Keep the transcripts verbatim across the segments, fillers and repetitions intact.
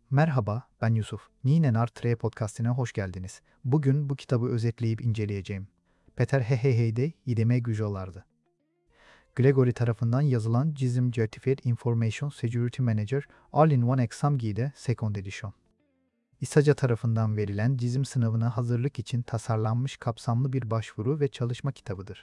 Merhaba, ben Yusuf. Ninenar Tre Podcast'ine hoş geldiniz. Bugün bu kitabı özetleyip inceleyeceğim. Peter Hehehey'de İdeme Güjolardı. Gregory tarafından yazılan Cizim Certified Information Security Manager All-in-One Exam Guide Second Edition. İSACA tarafından verilen cizim sınavına hazırlık için tasarlanmış kapsamlı bir başvuru ve çalışma kitabıdır.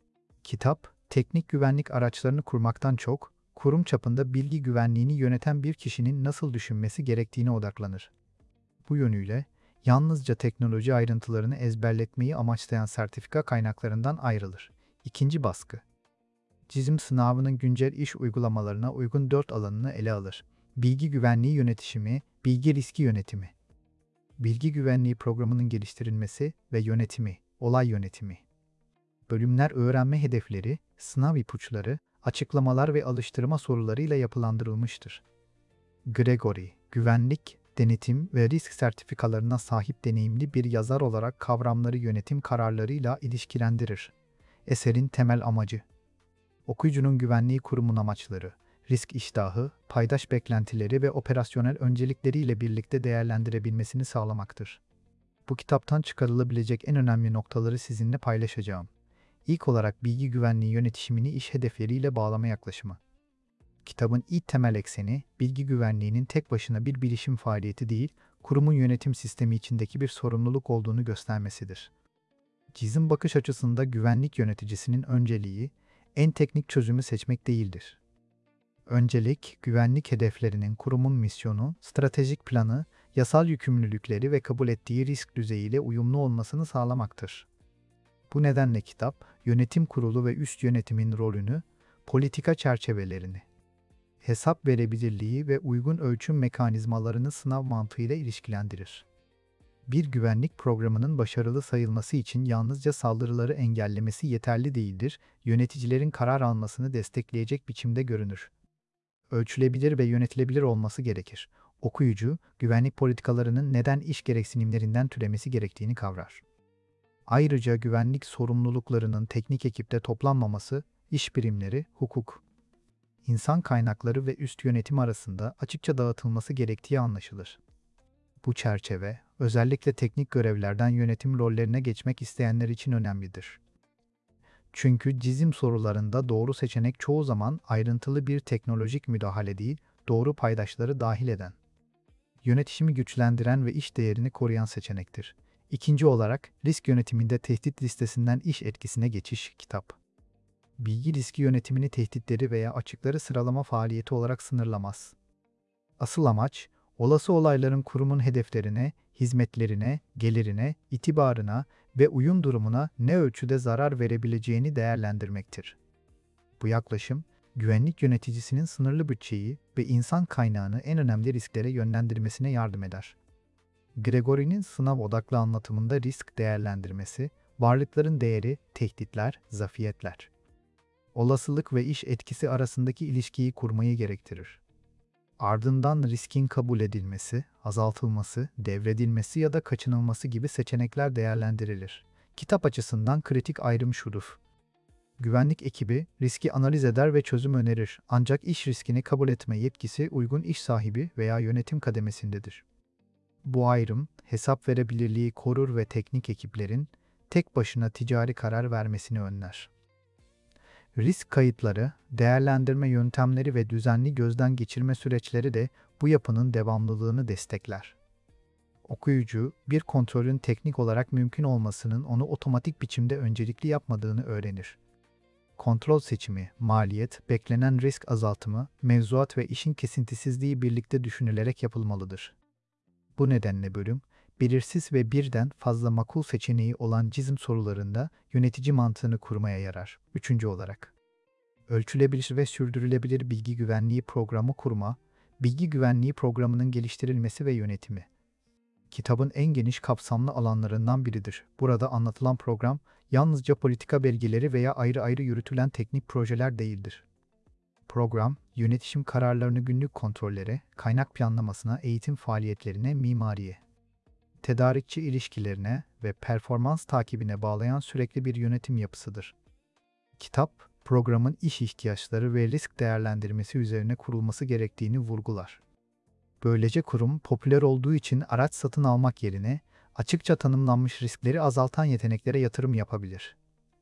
Kitap, teknik güvenlik araçlarını kurmaktan çok, kurum çapında bilgi güvenliğini yöneten bir kişinin nasıl düşünmesi gerektiğine odaklanır. Bu yönüyle, yalnızca teknoloji ayrıntılarını ezberletmeyi amaçlayan sertifika kaynaklarından ayrılır. İkinci baskı. Cizim sınavının güncel iş uygulamalarına uygun dört alanını ele alır. Bilgi güvenliği yönetişimi, bilgi riski yönetimi, bilgi güvenliği programının geliştirilmesi ve yönetimi, olay yönetimi. Bölümler öğrenme hedefleri, sınav ipuçları, açıklamalar ve alıştırma sorularıyla yapılandırılmıştır. Gregory, güvenlik, denetim ve risk sertifikalarına sahip deneyimli bir yazar olarak kavramları yönetim kararlarıyla ilişkilendirir. Eserin temel amacı, okuyucunun güvenliği kurumun amaçları, risk iştahı, paydaş beklentileri ve operasyonel öncelikleriyle birlikte değerlendirebilmesini sağlamaktır. Bu kitaptan çıkarılabilecek en önemli noktaları sizinle paylaşacağım. İlk olarak bilgi güvenliği yönetişimini iş hedefleriyle bağlama yaklaşımı. Kitabın ilk temel ekseni, bilgi güvenliğinin tek başına bir bilişim faaliyeti değil, kurumun yönetim sistemi içindeki bir sorumluluk olduğunu göstermesidir. Cizim bakış açısında güvenlik yöneticisinin önceliği, en teknik çözümü seçmek değildir. Öncelik, güvenlik hedeflerinin kurumun misyonu, stratejik planı, yasal yükümlülükleri ve kabul ettiği risk düzeyiyle uyumlu olmasını sağlamaktır. Bu nedenle kitap, yönetim kurulu ve üst yönetimin rolünü, politika çerçevelerini, hesap verebilirliği ve uygun ölçüm mekanizmalarını sınav mantığıyla ilişkilendirir. Bir güvenlik programının başarılı sayılması için yalnızca saldırıları engellemesi yeterli değildir, yöneticilerin karar almasını destekleyecek biçimde görünür. Ölçülebilir ve yönetilebilir olması gerekir. Okuyucu, güvenlik politikalarının neden iş gereksinimlerinden türemesi gerektiğini kavrar. Ayrıca güvenlik sorumluluklarının teknik ekipte toplanmaması, iş birimleri, hukuk, insan kaynakları ve üst yönetim arasında açıkça dağıtılması gerektiği anlaşılır. Bu çerçeve, özellikle teknik görevlerden yönetim rollerine geçmek isteyenler için önemlidir. Çünkü cizim sorularında doğru seçenek çoğu zaman ayrıntılı bir teknolojik müdahale değil, doğru paydaşları dahil eden, yönetişimi güçlendiren ve iş değerini koruyan seçenektir. İkinci olarak, risk yönetiminde tehdit listesinden iş etkisine geçiş kitap. Bilgi riski yönetimini tehditleri veya açıkları sıralama faaliyeti olarak sınırlamaz. Asıl amaç, olası olayların kurumun hedeflerine, hizmetlerine, gelirine, itibarına ve uyum durumuna ne ölçüde zarar verebileceğini değerlendirmektir. Bu yaklaşım, güvenlik yöneticisinin sınırlı bütçeyi ve insan kaynağını en önemli risklere yönlendirmesine yardım eder. Gregory'nin sınav odaklı anlatımında risk değerlendirmesi, varlıkların değeri, tehditler, zafiyetler, olasılık ve iş etkisi arasındaki ilişkiyi kurmayı gerektirir. Ardından riskin kabul edilmesi, azaltılması, devredilmesi ya da kaçınılması gibi seçenekler değerlendirilir. Kitap açısından kritik ayrım şudur. Güvenlik ekibi riski analiz eder ve çözüm önerir, ancak iş riskini kabul etme yetkisi uygun iş sahibi veya yönetim kademesindedir. Bu ayrım, hesap verebilirliği korur ve teknik ekiplerin tek başına ticari karar vermesini önler. Risk kayıtları, değerlendirme yöntemleri ve düzenli gözden geçirme süreçleri de bu yapının devamlılığını destekler. Okuyucu, bir kontrolün teknik olarak mümkün olmasının onu otomatik biçimde öncelikli yapmadığını öğrenir. Kontrol seçimi, maliyet, beklenen risk azaltımı, mevzuat ve işin kesintisizliği birlikte düşünülerek yapılmalıdır. Bu nedenle bölüm, belirsiz ve birden fazla makul seçeneği olan cizim sorularında yönetici mantığını kurmaya yarar. Üçüncü olarak, ölçülebilir ve sürdürülebilir bilgi güvenliği programı kurma, bilgi güvenliği programının geliştirilmesi ve yönetimi. Kitabın en geniş kapsamlı alanlarından biridir. Burada anlatılan program, yalnızca politika belgeleri veya ayrı ayrı yürütülen teknik projeler değildir. Program, yönetişim kararlarını günlük kontrollere, kaynak planlamasına, eğitim faaliyetlerine, mimariye, tedarikçi ilişkilerine ve performans takibine bağlayan sürekli bir yönetim yapısıdır. Kitap, programın iş ihtiyaçları ve risk değerlendirmesi üzerine kurulması gerektiğini vurgular. Böylece kurum popüler olduğu için araç satın almak yerine açıkça tanımlanmış riskleri azaltan yeteneklere yatırım yapabilir.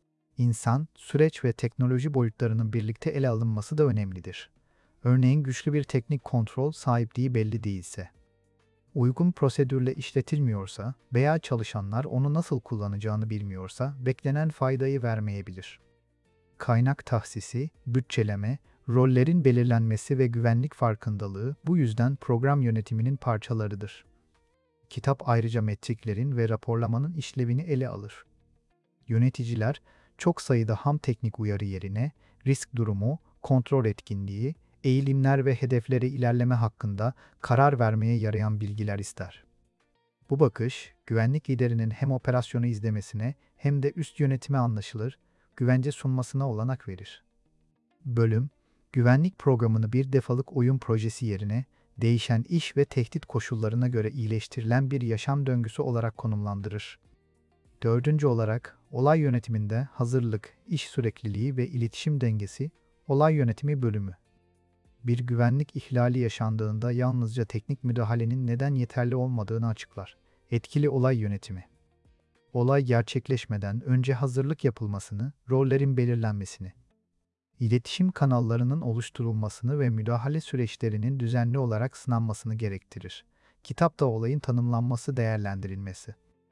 İnsan, süreç ve teknoloji boyutlarının birlikte ele alınması da önemlidir. Örneğin güçlü bir teknik kontrol sahipliği belli değilse, uygun prosedürle işletilmiyorsa veya çalışanlar onu nasıl kullanacağını bilmiyorsa beklenen faydayı vermeyebilir. Kaynak tahsisi, bütçeleme, rollerin belirlenmesi ve güvenlik farkındalığı bu yüzden program yönetiminin parçalarıdır. Kitap ayrıca metriklerin ve raporlamanın işlevini ele alır. Yöneticiler, çok sayıda ham teknik uyarı yerine risk durumu, kontrol etkinliği, eğilimler ve hedeflere ilerleme hakkında karar vermeye yarayan bilgiler ister. Bu bakış, güvenlik liderinin hem operasyonu izlemesine hem de üst yönetime anlaşılır, güvence sunmasına olanak verir. Bölüm, güvenlik programını bir defalık oyun projesi yerine, değişen iş ve tehdit koşullarına göre iyileştirilen bir yaşam döngüsü olarak konumlandırır. Dördüncü olarak, olay yönetiminde hazırlık, iş sürekliliği ve iletişim dengesi, olay yönetimi bölümü. Bir güvenlik ihlali yaşandığında yalnızca teknik müdahalenin neden yeterli olmadığını açıklar. Etkili olay yönetimi. Olay gerçekleşmeden önce hazırlık yapılmasını, rollerin belirlenmesini, iletişim kanallarının oluşturulmasını ve müdahale süreçlerinin düzenli olarak sınanmasını gerektirir. Kitapta olayın tanımlanması, değerlendirilmesi,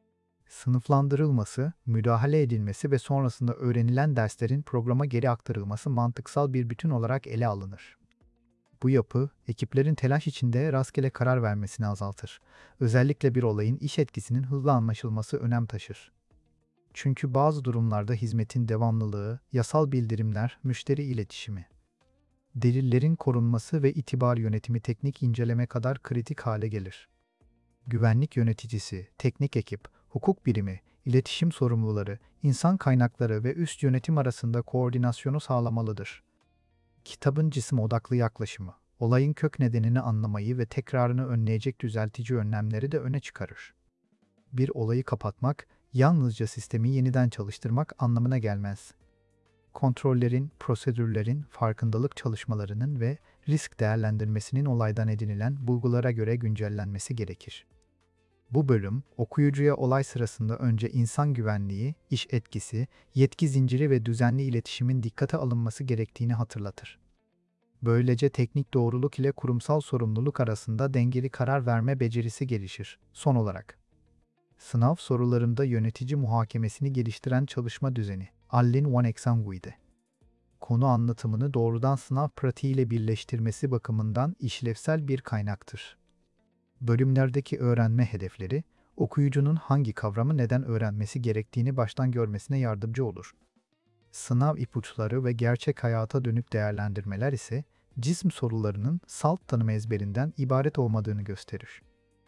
sınıflandırılması, müdahale edilmesi ve sonrasında öğrenilen derslerin programa geri aktarılması mantıksal bir bütün olarak ele alınır. Bu yapı, ekiplerin telaş içinde rastgele karar vermesini azaltır. Özellikle bir olayın iş etkisinin hızlı anlaşılması önem taşır. Çünkü bazı durumlarda hizmetin devamlılığı, yasal bildirimler, müşteri iletişimi, delillerin korunması ve itibar yönetimi teknik inceleme kadar kritik hale gelir. Güvenlik yöneticisi, teknik ekip, hukuk birimi, iletişim sorumluları, insan kaynakları ve üst yönetim arasında koordinasyonu sağlamalıdır. Kitabın cisim odaklı yaklaşımı, olayın kök nedenini anlamayı ve tekrarını önleyecek düzeltici önlemleri de öne çıkarır. Bir olayı kapatmak, yalnızca sistemi yeniden çalıştırmak anlamına gelmez. Kontrollerin, prosedürlerin, farkındalık çalışmalarının ve risk değerlendirmesinin olaydan edinilen bulgulara göre güncellenmesi gerekir. Bu bölüm, okuyucuya olay sırasında önce insan güvenliği, iş etkisi, yetki zinciri ve düzenli iletişimin dikkate alınması gerektiğini hatırlatır. Böylece teknik doğruluk ile kurumsal sorumluluk arasında dengeli karar verme becerisi gelişir. Son olarak, sınav sorularında yönetici muhakemesini geliştiren çalışma düzeni, Allin One-Exanguide. Konu anlatımını doğrudan sınav pratiğiyle birleştirmesi bakımından işlevsel bir kaynaktır. Bölümlerdeki öğrenme hedefleri, okuyucunun hangi kavramı neden öğrenmesi gerektiğini baştan görmesine yardımcı olur. Sınav ipuçları ve gerçek hayata dönük değerlendirmeler ise, cisim sorularının salt tanım ezberinden ibaret olmadığını gösterir.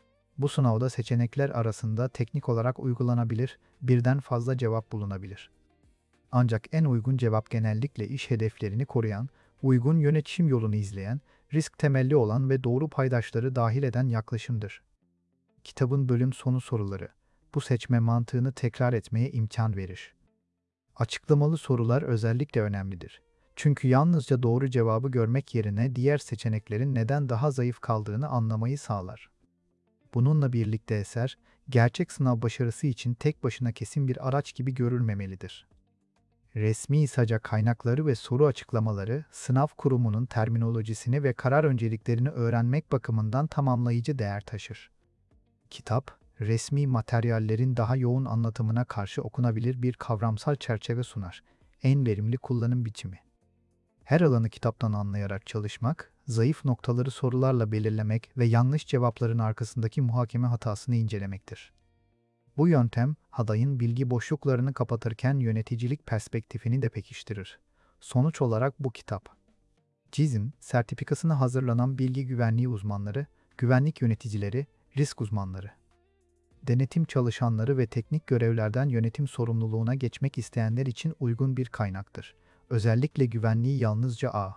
Bu sınavda seçenekler arasında teknik olarak uygulanabilir, birden fazla cevap bulunabilir. Ancak en uygun cevap genellikle iş hedeflerini koruyan, uygun yönetişim yolunu izleyen, risk temelli olan ve doğru paydaşları dahil eden yaklaşımdır. Kitabın bölüm sonu soruları, bu seçme mantığını tekrar etmeye imkan verir. Açıklamalı sorular özellikle önemlidir. Çünkü yalnızca doğru cevabı görmek yerine diğer seçeneklerin neden daha zayıf kaldığını anlamayı sağlar. Bununla birlikte eser, gerçek sınav başarısı için tek başına kesin bir araç gibi görülmemelidir. Resmi saca kaynakları ve soru açıklamaları, sınav kurumunun terminolojisini ve karar önceliklerini öğrenmek bakımından tamamlayıcı değer taşır. Kitap, resmi materyallerin daha yoğun anlatımına karşı okunabilir bir kavramsal çerçeve sunar. En verimli kullanım biçimi. Her alanı kitaptan anlayarak çalışmak, zayıf noktaları sorularla belirlemek ve yanlış cevapların arkasındaki muhakeme hatasını incelemektir. Bu yöntem, adayın bilgi boşluklarını kapatırken yöneticilik perspektifini de pekiştirir. Sonuç olarak bu kitap, CİSM, sertifikasına hazırlanan bilgi güvenliği uzmanları, güvenlik yöneticileri, risk uzmanları, denetim çalışanları ve teknik görevlerden yönetim sorumluluğuna geçmek isteyenler için uygun bir kaynaktır. Özellikle güvenliği yalnızca ağ,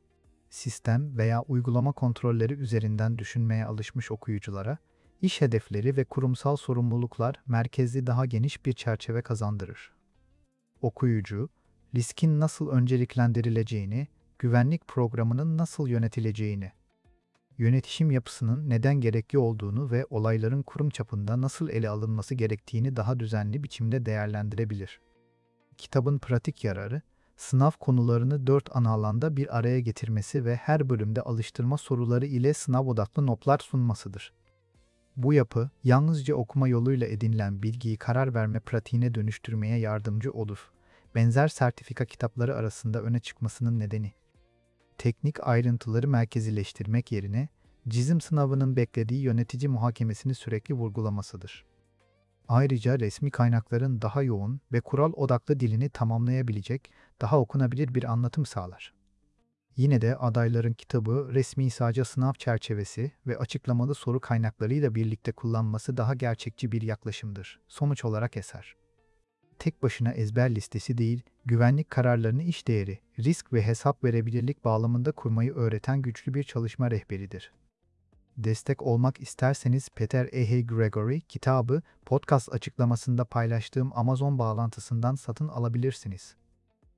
sistem veya uygulama kontrolleri üzerinden düşünmeye alışmış okuyuculara, İş hedefleri ve kurumsal sorumluluklar merkezli daha geniş bir çerçeve kazandırır. Okuyucu, riskin nasıl önceliklendirileceğini, güvenlik programının nasıl yönetileceğini, yönetişim yapısının neden gerekli olduğunu ve olayların kurum çapında nasıl ele alınması gerektiğini daha düzenli biçimde değerlendirebilir. Kitabın pratik yararı, sınav konularını dört ana alanda bir araya getirmesi ve her bölümde alıştırma soruları ile sınav odaklı notlar sunmasıdır. Bu yapı, yalnızca okuma yoluyla edinilen bilgiyi karar verme pratiğine dönüştürmeye yardımcı olur. Benzer sertifika kitapları arasında öne çıkmasının nedeni, teknik ayrıntıları merkezileştirmek yerine, cizim sınavının beklediği yönetici muhakemesini sürekli vurgulamasıdır. Ayrıca resmi kaynakların daha yoğun ve kural odaklı dilini tamamlayabilecek, daha okunabilir bir anlatım sağlar. Yine de adayların kitabı resmi sadece sınav çerçevesi ve açıklamalı soru kaynaklarıyla birlikte kullanması daha gerçekçi bir yaklaşımdır. Sonuç olarak eser, tek başına ezber listesi değil, güvenlik kararlarını iş değeri, risk ve hesap verebilirlik bağlamında kurmayı öğreten güçlü bir çalışma rehberidir. Destek olmak isterseniz Peter E H. Gregory kitabı podcast açıklamasında paylaştığım Amazon bağlantısından satın alabilirsiniz.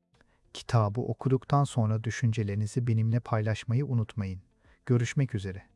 Kitabı okuduktan sonra düşüncelerinizi benimle paylaşmayı unutmayın. Görüşmek üzere.